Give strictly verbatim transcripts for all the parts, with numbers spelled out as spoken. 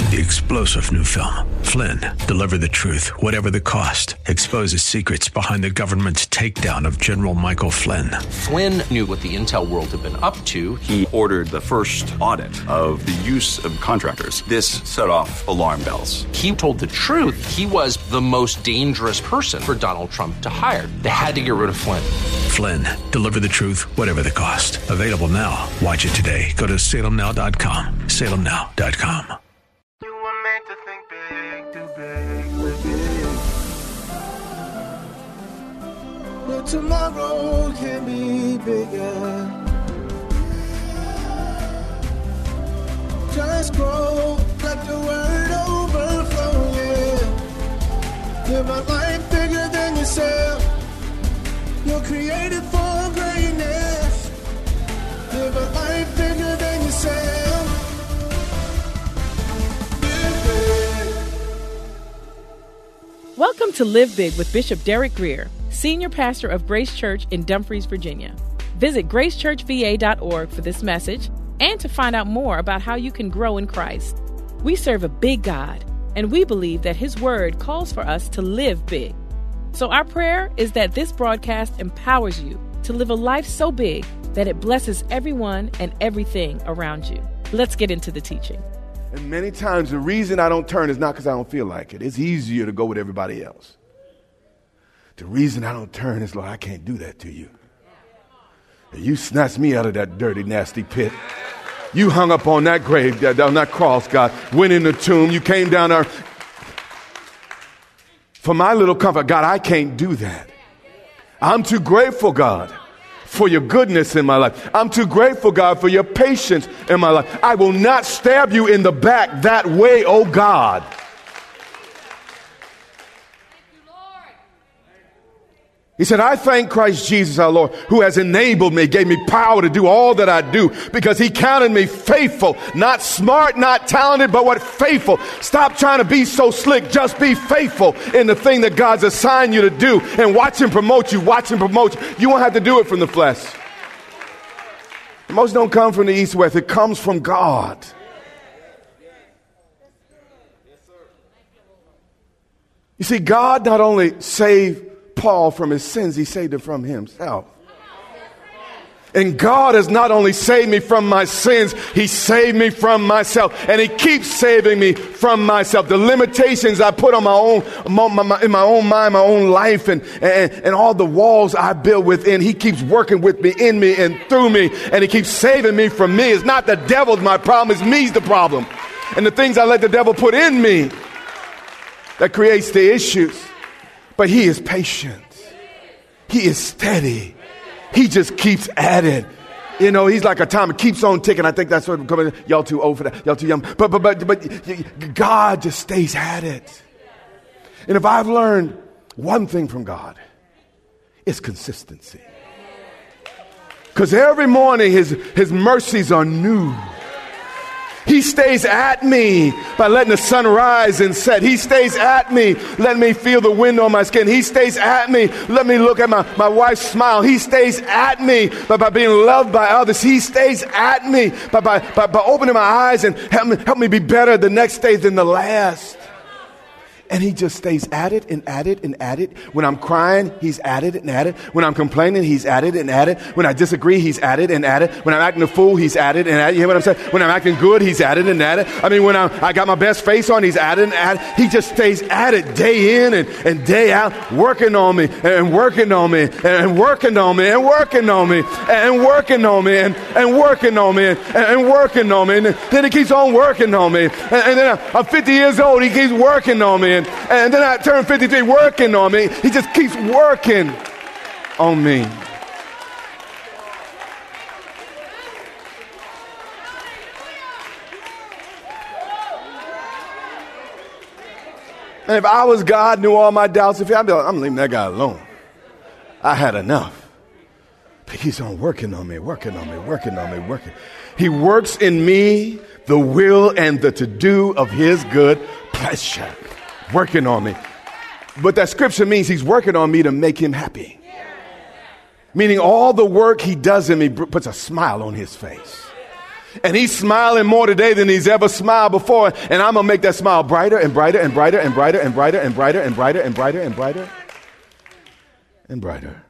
the explosive new film, Flynn, deliver the truth, whatever the cost, exposes secrets behind the government's takedown of General Michael Flynn. Flynn knew what the intel world had been up to. He ordered the first audit of the use of contractors. This set off alarm bells. He told the truth. He was the most dangerous person for Donald Trump to hire. They had to get rid of Flynn. Flynn, deliver the truth, whatever the cost. Available now. Watch it today. Go to salem now dot com. salem now dot com. You were meant to think big, too big, big. But tomorrow can be bigger. Just grow, let the word overflow, yeah. Live a life bigger than yourself. You're created for greatness. Live a life bigger than yourself. Welcome to Live Big with Bishop Derek Grier, Senior Pastor of Grace Church in Dumfries, Virginia. Visit grace church v a dot org for this message and to find out more about how you can grow in Christ. We serve a big God, and we believe that His Word calls for us to live big. So our prayer is that this broadcast empowers you to live a life so big that it blesses everyone and everything around you. Let's get into the teaching. And many times the reason I don't turn is not because I don't feel like it. It's easier to go with everybody else. The reason I don't turn is, Lord, I can't do that to you. You snatched me out of that dirty, nasty pit. You hung up on that grave, on that cross, God. Went in the tomb. You came down there. For my little comfort, God, I can't do that. I'm too grateful, God, for your goodness in my life. I'm too grateful, God, for your patience in my life. I will not stab you in the back that way, oh God. He said, I thank Christ Jesus our Lord, who has enabled me, gave me power to do all that I do, because he counted me faithful, not smart, not talented, but what faithful. Stop trying to be so slick. Just be faithful in the thing that God's assigned you to do, and watch him promote you, watch him promote you. You won't have to do it from the flesh. Most don't come from the east, west. It comes from God. You see, God not only saved Paul from his sins, he saved him from himself. And God has not only saved me from my sins, he saved me from myself. And he keeps saving me from myself. The limitations I put on my own, in my own mind, my own life, and, and, and all the walls I build within, he keeps working with me, in me, and through me. And he keeps saving me from me. It's not the devil's my problem, it's me's the problem. And the things I let the devil put in me that creates the issues. But he is patient. He is steady. He just keeps at it. You know, he's like a timer, keeps on ticking. I think that's what coming. Y'all too old for that. Y'all too young. But but but but God just stays at it. And if I've learned one thing from God, it's consistency. Because every morning his his mercies are new. He stays at me by letting the sun rise and set. He stays at me, letting me feel the wind on my skin. He stays at me, let me look at my, my wife's smile. He stays at me by, by being loved by others. He stays at me by, by, by, by opening my eyes and help me, help me be better the next day than the last. And he just stays at it and at it and at it. When I'm crying, he's at it and at it. When I'm complaining, he's at it and at it. When I disagree, he's at it and at it. When I'm acting a fool, he's at it and at it. You hear what I'm saying? When I'm acting good, he's at it and at it. I mean, when I'm, I got my best face on, he's at it and at it. He just stays at it day in and, and day out, working on me and working on me and working on me and working on me and working on me and, and working on me and, and working on me. And then he keeps on working on me. And, and then I'm fifty years old, he keeps working on me. And, and then I turn fifty-three, working on me. He just keeps working on me. And if I was God, knew all my doubts, if I'd be like, I'm leaving that guy alone. I had enough. But he's on working on me, working on me, working on me, working. He works in me the will and the to-do of his good pleasure. Working on me. But that scripture means he's working on me to make him happy. Meaning all the work he does in me puts a smile on his face. And he's smiling more today than he's ever smiled before. And I'm going to make that smile brighter and brighter and brighter and brighter and brighter and brighter and brighter and brighter and brighter and brighter.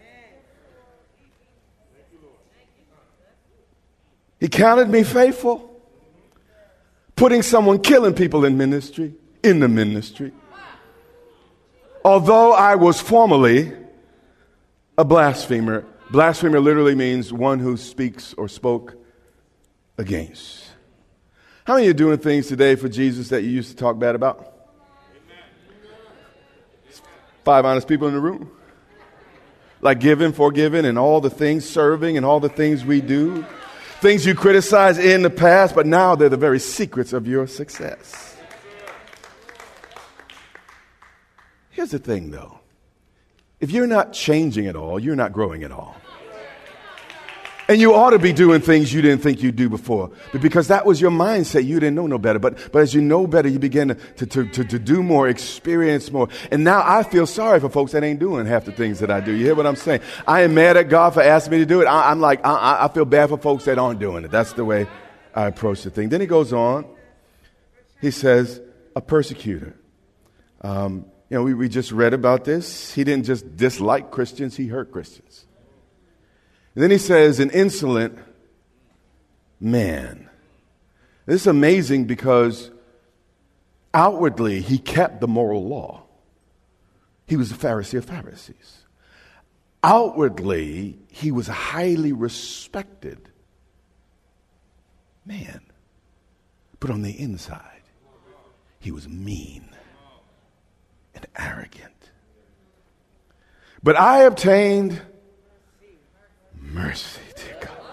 He counted me faithful, putting someone killing people in ministry, in the ministry. Although I was formerly a blasphemer. Blasphemer literally means one who speaks or spoke against. How many of you are doing things today for Jesus that you used to talk bad about? Five honest people in the room. Like giving, forgiving, and all the things, serving, and all the things we do. Things you criticized in the past, but now they're the very secrets of your success. Here's the thing, though. If you're not changing at all, you're not growing at all. And you ought to be doing things you didn't think you'd do before. But because that was your mindset, you didn't know no better. But but as you know better, you begin to, to, to, to do more, experience more. And now I feel sorry for folks that ain't doing half the things that I do. You hear what I'm saying? I am mad at God for asking me to do it. I, I'm like, I, I feel bad for folks that aren't doing it. That's the way I approach the thing. Then he goes on. He says, a persecutor. Um, you know, we, we just read about this. He didn't just dislike Christians. He hurt Christians. And then he says, an insolent man. This is amazing because outwardly he kept the moral law. He was a Pharisee of Pharisees. Outwardly, he was a highly respected man. But on the inside, he was mean and arrogant. But I obtained mercy to God.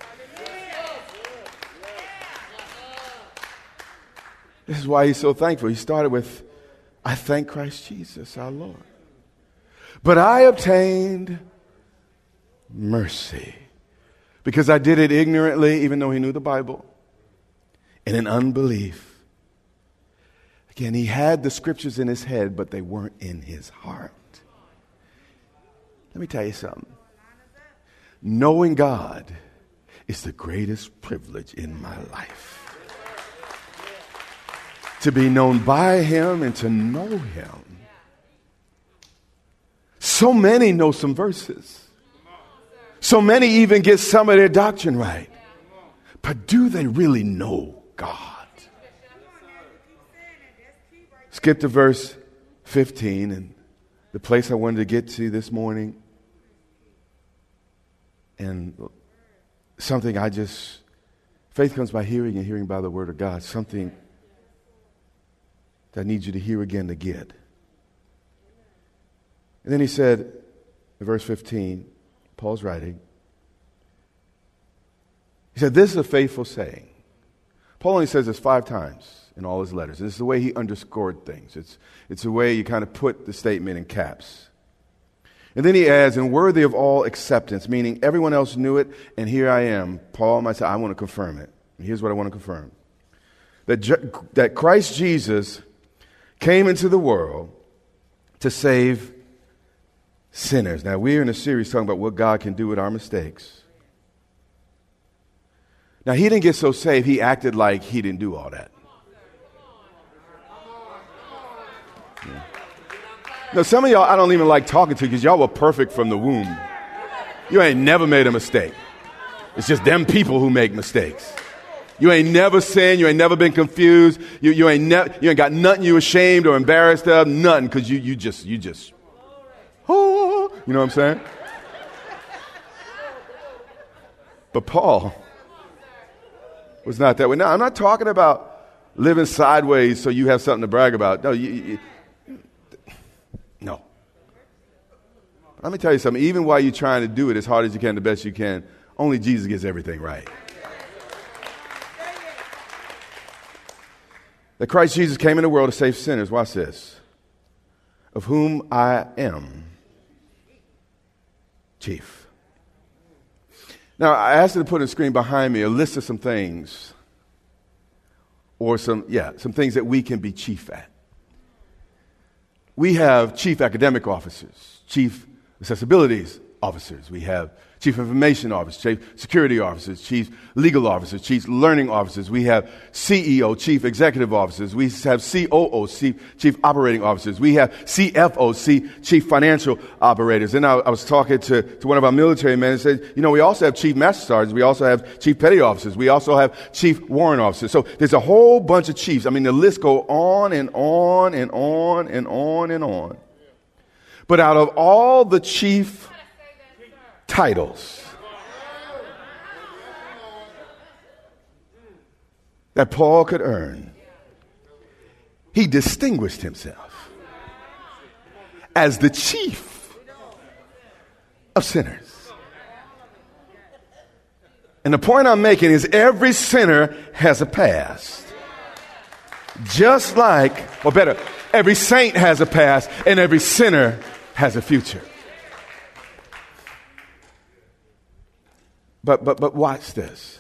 This is why he's so thankful. He started with, I thank Christ Jesus, our Lord. But I obtained mercy because I did it ignorantly, even though he knew the Bible, and in unbelief. Again, he had the scriptures in his head, but they weren't in his heart. Let me tell you something. Knowing God is the greatest privilege in my life. To be known by him and to know him. So many know some verses. So many even get some of their doctrine right. But do they really know God? Skip to verse fifteen, and the place I wanted to get to this morning. And something I just, faith comes by hearing and hearing by the word of God. Something that I need you to hear again to get. And then he said, in verse fifteen, Paul's writing, he said, this is a faithful saying. Paul only says this five times in all his letters. This is the way he underscored things. It's, it's the way you kind of put the statement in caps. And then he adds, and worthy of all acceptance, meaning everyone else knew it, and here I am. Paul might say, I want to confirm it. And here's what I want to confirm. That, Je- that Christ Jesus came into the world to save sinners. Now, we're in a series talking about what God can do with our mistakes. Now, he didn't get so saved, he acted like he didn't do all that. Yeah. Now, some of y'all I don't even like talking to because y'all were perfect from the womb. You ain't never made a mistake. It's just them people who make mistakes. You ain't never sinned. You ain't never been confused. You, you ain't never, you ain't got nothing you ashamed or embarrassed of. Nothing, because you, you just, you just, oh, you know what I'm saying? But Paul was not that way. Now, I'm not talking about living sideways so you have something to brag about. No, you, you, no. Let me tell you something. Even while you're trying to do it as hard as you can, the best you can, only Jesus gets everything right. That Christ Jesus came in the world to save sinners. Watch this. Of whom I am chief. Now, I asked you to put on the screen behind me a list of some things, or some, yeah, some things that we can be chief at. We have chief academic officers, chief accessibilities officers. We have chief information officers, chief security officers, chief legal officers, chief learning officers. We have C E O, chief executive officers. We have C O O, chief, chief operating officers. We have C F O, chief financial operators. And I, I was talking to, to one of our military men and said, you know, we also have chief master sergeants. We also have chief petty officers. We also have chief warrant officers. So there's a whole bunch of chiefs. I mean, the list go on and on and on and on and on. But out of all the chief titles that Paul could earn, he distinguished himself as the chief of sinners. And the point I'm making is every sinner has a past. Just like, or better, every saint has a past and every sinner has a future. But but but watch this.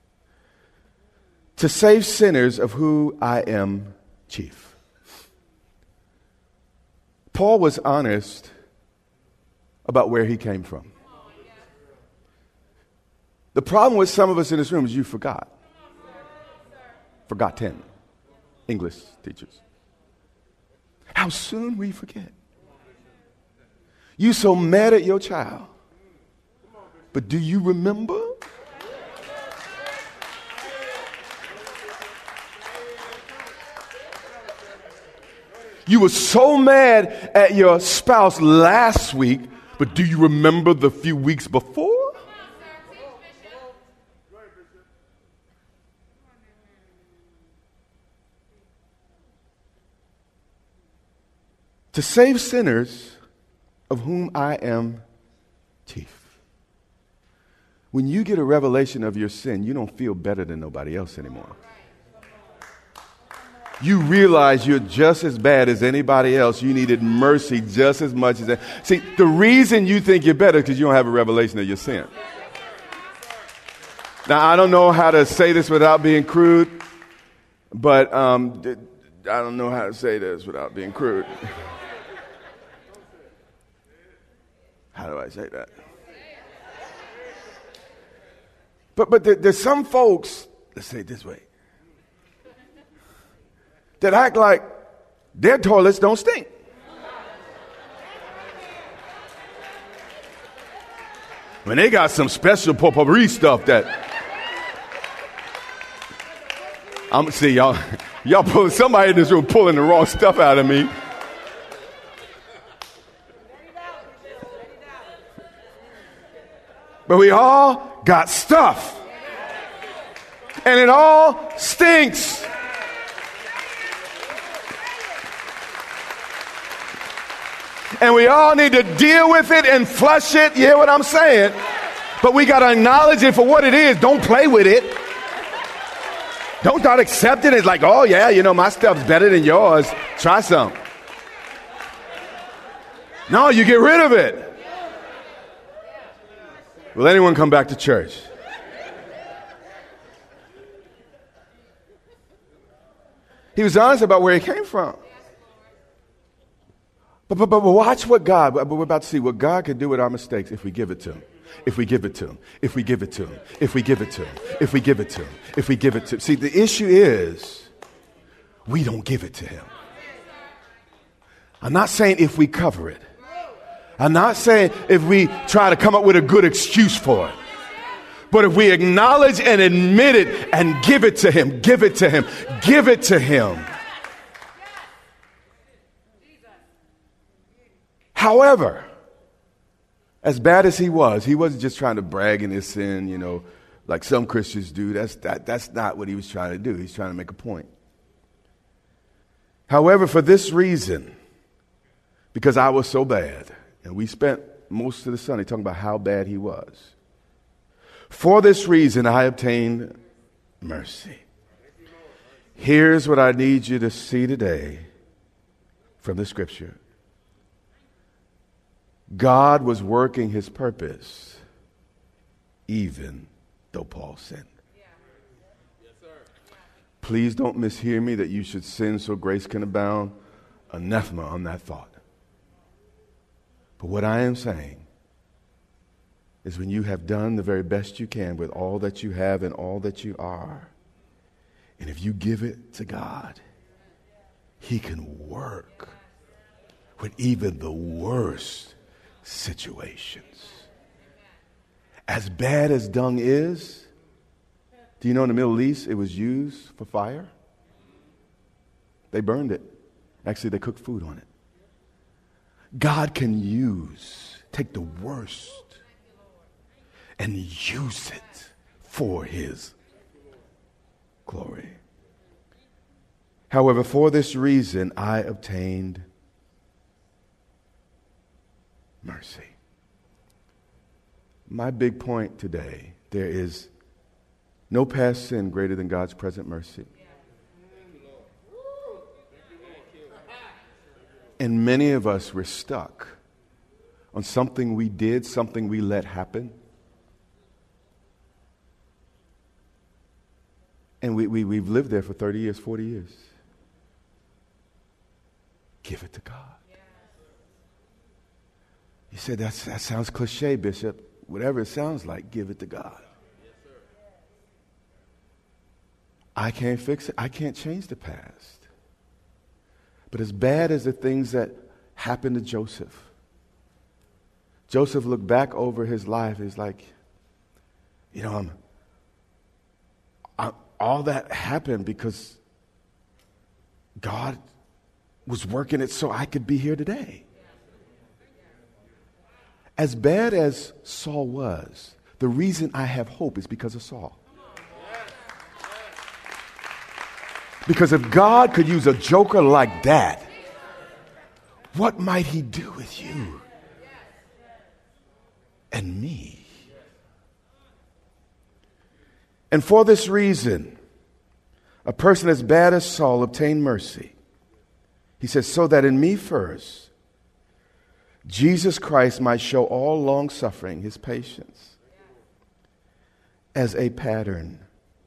To save sinners, of who I am chief. Paul was honest about where he came from. The problem with some of us in this room is you forgot. Forgotten. English teachers. How soon we forget. You so mad at your child. But do you remember? You were so mad at your spouse last week, but do you remember the few weeks before? To save sinners, of whom I am chief. When you get a revelation of your sin, you don't feel better than nobody else anymore. You realize you're just as bad as anybody else. You needed mercy just as much as that. See, the reason you think you're better is because you don't have a revelation of your sin. Now, I don't know how to say this without being crude, but um, I don't know how to say this without being crude. How do I say that? But but there, there's some folks, let's say it this way, that act like their toilets don't stink. When they got some special potpourri stuff that I'm see y'all y'all pulling somebody in this room pulling the wrong stuff out of me. But we all got stuff. And it all stinks. And we all need to deal with it and flush it. You hear what I'm saying? But we got to acknowledge it for what it is. Don't play with it. Don't start accepting it like, oh, yeah, you know, my stuff's better than yours. Try some. No, you get rid of it. Will anyone come back to church? He was honest about where he came from. But, but, but watch what God, but we're about to see what God can do with our mistakes if we give it to him. If we give it to him. If we give it to him. If we give it to him. If we give it to him. If we give it to him. See, the issue is we don't give it to him. I'm not saying if we cover it. I'm not saying if we try to come up with a good excuse for it. But if we acknowledge and admit it and give it to him, give it to him, give it to him. However, as bad as he was, he wasn't just trying to brag in his sin, you know, like some Christians do. That's, that, that's not what he was trying to do. He's trying to make a point. However, for this reason, because I was so bad, and we spent most of the Sunday talking about how bad he was. For this reason, I obtained mercy. Here's what I need you to see today from the scripture. God was working his purpose even though Paul sinned. Please don't mishear me that you should sin so grace can abound. Anathema on that thought. But what I am saying is when you have done the very best you can with all that you have and all that you are. And if you give it to God, He can work with even the worst situations. As bad as dung is, do you know in the Middle East it was used for fire? They burned it. Actually, they cooked food on it. God can use, take the worst and use it for His glory. However, for this reason, I obtained mercy. My big point today, there is no past sin greater than God's present mercy. And many of us were stuck on something we did, something we let happen. And we, we, we've lived there for thirty years, forty years. Give it to God. You said, That's, that sounds cliche, Bishop. Whatever it sounds like, give it to God. I can't fix it. I can't change the past. But as bad as the things that happened to Joseph, Joseph looked back over his life. He's like, you know, I'm, I, all that happened because God was working it so I could be here today. As bad as Saul was, the reason I have hope is because of Saul. Because if God could use a joker like that, what might He do with you and me? And for this reason, a person as bad as Saul obtained mercy. He says, so that in me first, Jesus Christ might show all long suffering, His patience, as a pattern.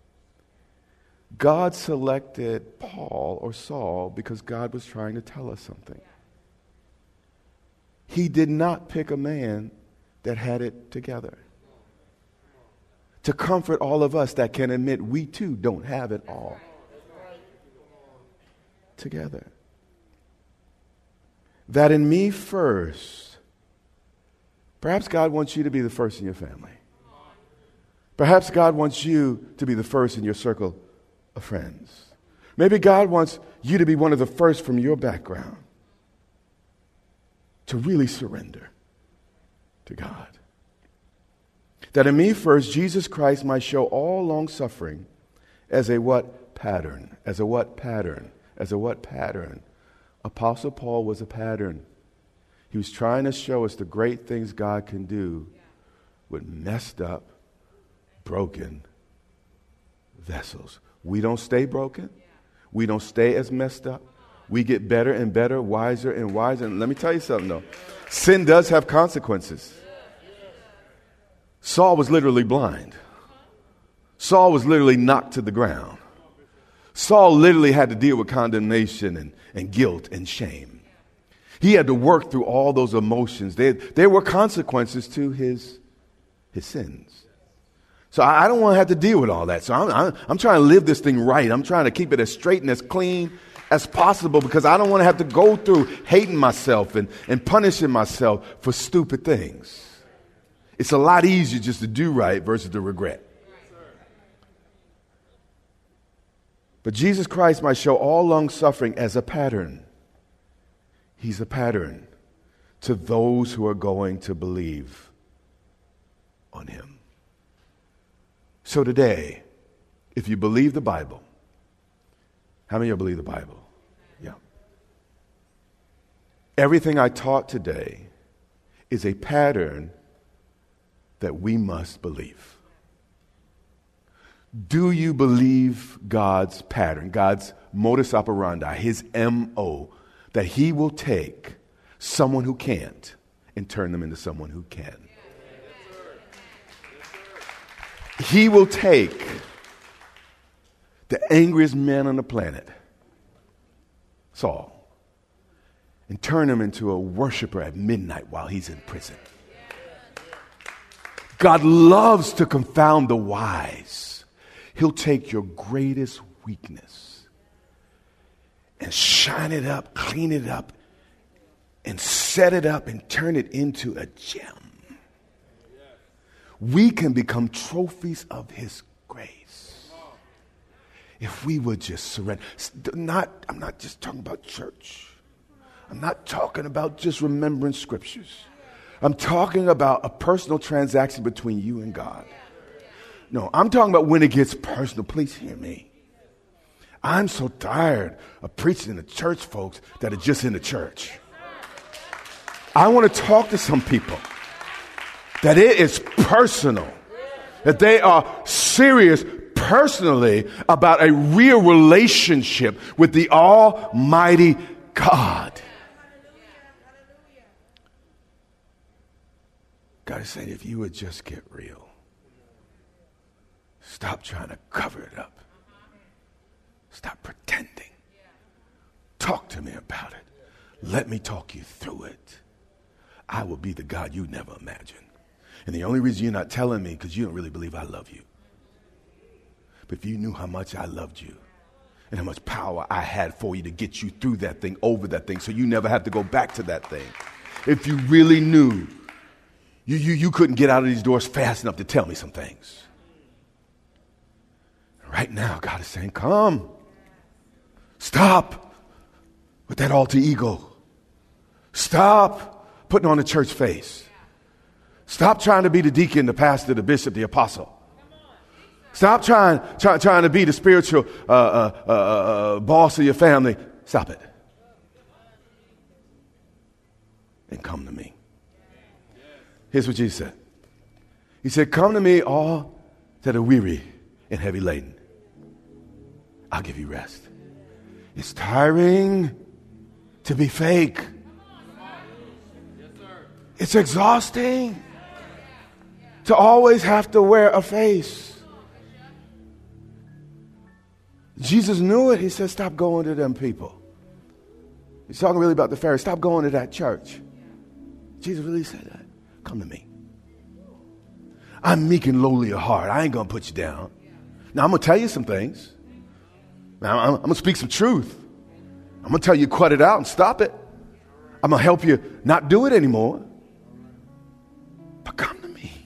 God selected Paul or Saul because God was trying to tell us something. He did not pick a man that had it together. To comfort all of us that can admit we too don't have it all together. That in me first, perhaps God wants you to be the first in your family. Perhaps God wants you to be the first in your circle of friends. Maybe God wants you to be one of the first from your background to really surrender to God. That in me first, Jesus Christ might show all long suffering as a what pattern? As a what pattern? As a what pattern? Apostle Paul was a pattern. He was trying to show us the great things God can do with messed up, broken vessels. We don't stay broken. We don't stay as messed up. We get better and better, wiser and wiser. And let me tell you something, though. Sin does have consequences. Saul was literally blind. Saul was literally knocked to the ground. Saul literally had to deal with condemnation and, and guilt and shame. He had to work through all those emotions. There, there were consequences to his, his sins. So I, I don't want to have to deal with all that. So I'm, I'm, I'm trying to live this thing right. I'm trying to keep it as straight and as clean as possible because I don't want to have to go through hating myself and, and punishing myself for stupid things. It's a lot easier just to do right versus to regret. But Jesus Christ might show all long suffering as a pattern. He's a pattern to those who are going to believe on Him. So today, if you believe the Bible, how many of you believe the Bible? Yeah. Everything I taught today is a pattern that we must believe. Do you believe God's pattern, God's modus operandi, His M O, that He will take someone who can't and turn them into someone who can? He will take the angriest man on the planet, Saul, and turn him into a worshiper at midnight while he's in prison. God loves to confound the wise. He'll take your greatest weakness and shine it up, clean it up, and set it up and turn it into a gem. We can become trophies of his grace if we would just surrender. Not, I'm not just talking about church. I'm not talking about just remembering scriptures. I'm talking about a personal transaction between you and God. No, I'm talking about when it gets personal. Please hear me. I'm so tired of preaching in the church, folks, that are just in the church. I want to talk to some people that it is personal, that they are serious personally about a real relationship with the Almighty God. God is saying, if you would just get real, stop trying to cover it up. Stop pretending. Talk to me about it. Let me talk you through it. I will be the God you never imagined. And the only reason you're not telling me because you don't really believe I love you. But if you knew how much I loved you and how much power I had for you to get you through that thing, over that thing, so you never have to go back to that thing. If you really knew, you, you, you couldn't get out of these doors fast enough to tell me some things. Right now, God is saying, come. Stop with that alter ego. Stop putting on a church face. Stop trying to be the deacon, the pastor, the bishop, the apostle. Stop trying, try, trying to be the spiritual uh, uh, uh, uh, boss of your family. Stop it. And come to me. Here's what Jesus said. He said, come to me all that are weary and heavy laden. I'll give you rest. It's tiring to be fake. It's exhausting to always have to wear a face. Jesus knew it. He said, stop going to them people. He's talking really about the Pharisees. Stop going to that church. Jesus really said that. Come to me. I'm meek and lowly of heart. I ain't going to put you down. Now, I'm going to tell you some things. Now, I'm, I'm going to speak some truth. I'm going to tell you, cut it out and stop it. I'm going to help you not do it anymore. But come to me.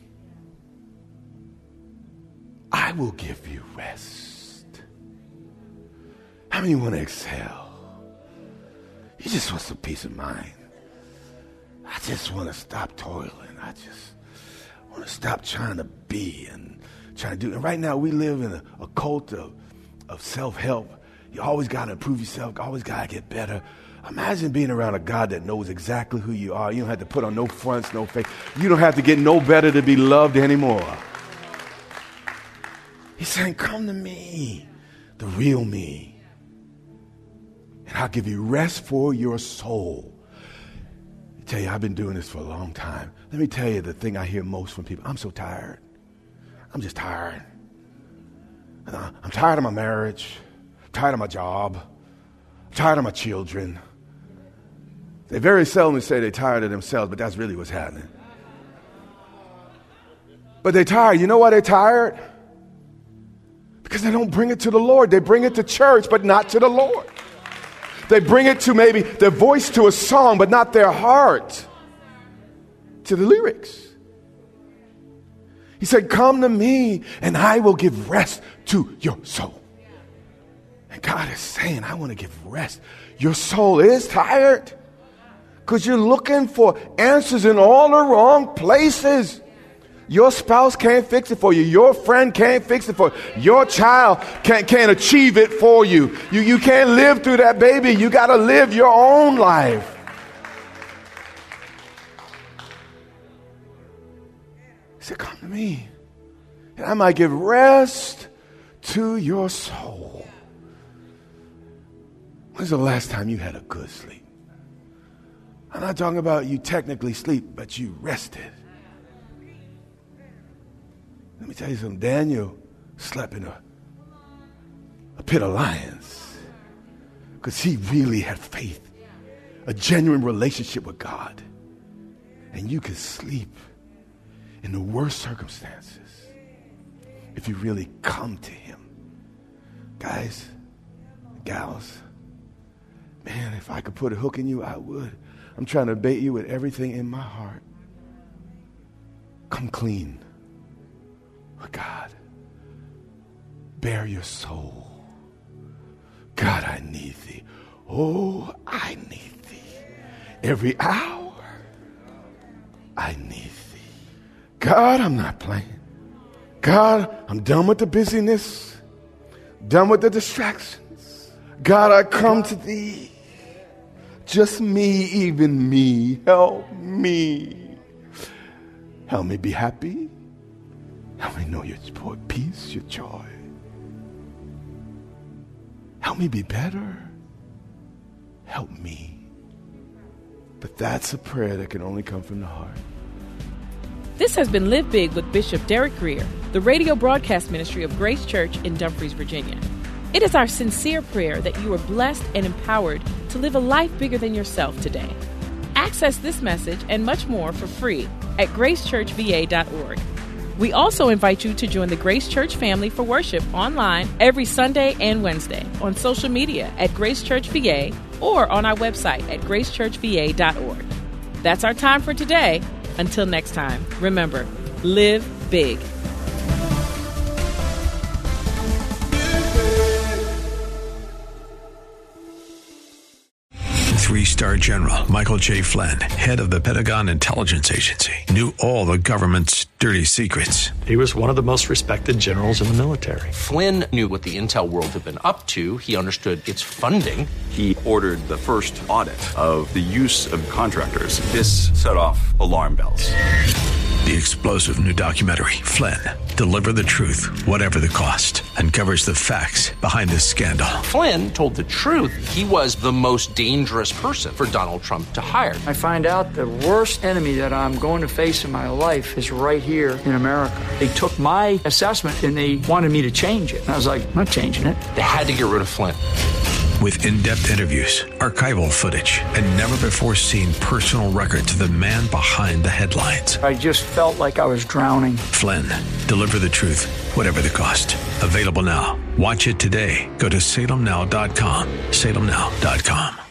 I will give you rest. How many want to exhale? You just want some peace of mind. I just want to stop toiling. I just want to stop trying to be and trying to do. And right now we live in a, a cult of, of self-help. You always got to improve yourself. Always got to get better. Imagine being around a God that knows exactly who you are. You don't have to put on no fronts, no fake. You don't have to get no better to be loved anymore. He's saying, come to me, the real me, and I'll give you rest for your soul. I tell you, I've been doing this for a long time. Let me tell you the thing I hear most from people. I'm so tired. I'm just tired. I'm tired of my marriage. I'm tired of my job. I'm tired of my children. They very seldom say they're tired of themselves, but that's really what's happening. But they're tired. You know why they're tired? Because they don't bring it to the Lord. They bring it to church, but not to the Lord. They bring it to maybe their voice to a song, but not their heart to the lyrics. He said, come to me and I will give rest to your soul. And God is saying, I want to give rest. Your soul is tired because you're looking for answers in all the wrong places. Your spouse can't fix it for you. Your friend can't fix it for you. Your child can't, can't achieve it for you. You, you can't live through that baby. You got to live your own life. He said, come to me and I might give rest to your soul. When's the last time you had a good sleep? I'm not talking about you technically sleep, but you rested. Let me tell you something. Daniel slept in a, a pit of lions because he really had faith, a genuine relationship with God. And you can sleep in the worst circumstances, if you really come to him. Guys, gals, man, if I could put a hook in you, I would. I'm trying to bait you with everything in my heart. Come clean with God. Bare your soul. God, I need thee. Oh, I need thee. Every hour, I need thee. God, I'm not playing. God, I'm done with the busyness. Done with the distractions. God, I come to thee. Just me, even me. Help me. Help me be happy. Help me know your peace, your joy. Help me be better. Help me. But that's a prayer that can only come from the heart. This has been Live Big with Bishop Derek Grier, the radio broadcast ministry of Grace Church in Dumfries, Virginia. It is our sincere prayer that you are blessed and empowered to live a life bigger than yourself today. Access this message and much more for free at grace church v a dot org. We also invite you to join the Grace Church family for worship online every Sunday and Wednesday on social media at Grace Church V A or on our website at grace church v a dot org. That's our time for today. Until next time, remember, live big. Three-star General Michael J. Flynn, head of the Pentagon Intelligence Agency, knew all the government's dirty secrets. He was one of the most respected generals in the military. Flynn knew what the intel world had been up to. He understood its funding. He ordered the first audit of the use of contractors. This set off alarm bells. The explosive new documentary, Flynn, Deliver the Truth, Whatever the Cost, uncovers the facts behind this scandal. Flynn told the truth. He was the most dangerous person for Donald Trump to hire. I find out the worst enemy that I'm going to face in my life is right here in America. They took my assessment and they wanted me to change it. And I was like, I'm not changing it. They had to get rid of Flynn. With in-depth interviews, archival footage, and never-before-seen personal records of the man behind the headlines. I just felt like I was drowning. Flynn, Deliver the Truth, Whatever the Cost. Available now. Watch it today. Go to salem now dot com. salem now dot com.